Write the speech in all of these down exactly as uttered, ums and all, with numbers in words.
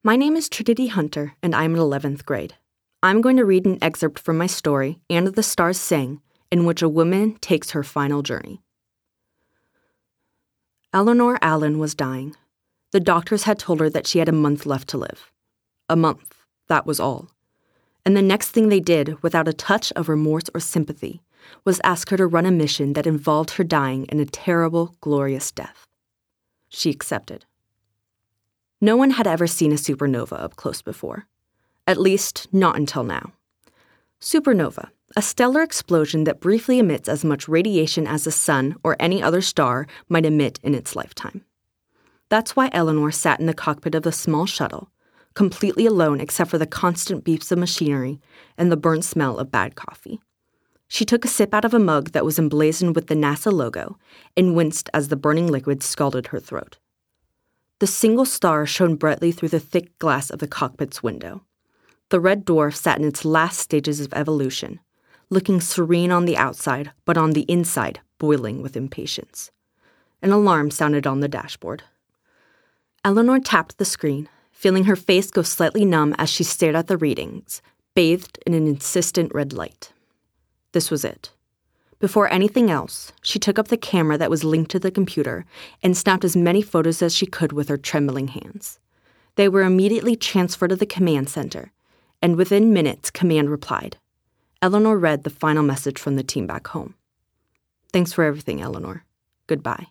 My name is Trinity Hunter, and I'm in eleventh grade. I'm going to read an excerpt from my story, And the Stars Sing, in which a woman takes her final journey. Eleanor Allen was dying. The doctors had told her that she had a month left to live. A month, that was all. And the next thing they did, without a touch of remorse or sympathy, was ask her to run a mission that involved her dying in a terrible, glorious death. She accepted. No one had ever seen a supernova up close before. At least, not until now. Supernova, a stellar explosion that briefly emits as much radiation as the sun or any other star might emit in its lifetime. That's why Eleanor sat in the cockpit of the small shuttle, completely alone except for the constant beeps of machinery and the burnt smell of bad coffee. She took a sip out of a mug that was emblazoned with the NASA logo and winced as the burning liquid scalded her throat. The single star shone brightly through the thick glass of the cockpit's window. The red dwarf sat in its last stages of evolution, looking serene on the outside, but on the inside, boiling with impatience. An alarm sounded on the dashboard. Eleanor tapped the screen, feeling her face go slightly numb as she stared at the readings, bathed in an insistent red light. This was it. Before anything else, she took up the camera that was linked to the computer and snapped as many photos as she could with her trembling hands. They were immediately transferred to the command center, and within minutes, command replied. Eleanor read the final message from the team back home. Thanks for everything, Eleanor. Goodbye.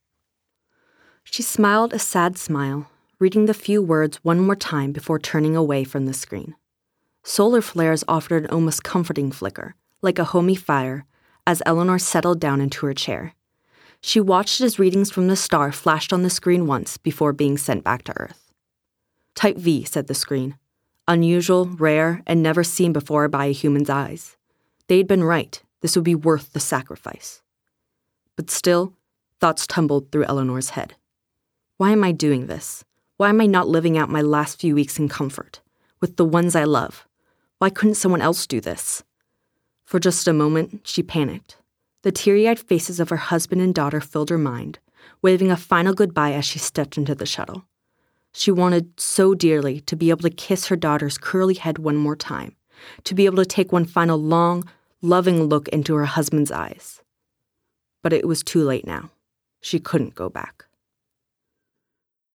She smiled a sad smile, reading the few words one more time before turning away from the screen. Solar flares offered an almost comforting flicker, like a homey fire, as Eleanor settled down into her chair. She watched as readings from the star flashed on the screen once before being sent back to Earth. Type V, said the screen. Unusual, rare, and never seen before by a human's eyes. They'd been right. This would be worth the sacrifice. But still, thoughts tumbled through Eleanor's head. Why am I doing this? Why am I not living out my last few weeks in comfort, with the ones I love? Why couldn't someone else do this? For just a moment, she panicked. The teary-eyed faces of her husband and daughter filled her mind, waving a final goodbye as she stepped into the shuttle. She wanted so dearly to be able to kiss her daughter's curly head one more time, to be able to take one final long, loving look into her husband's eyes. But it was too late now. She couldn't go back.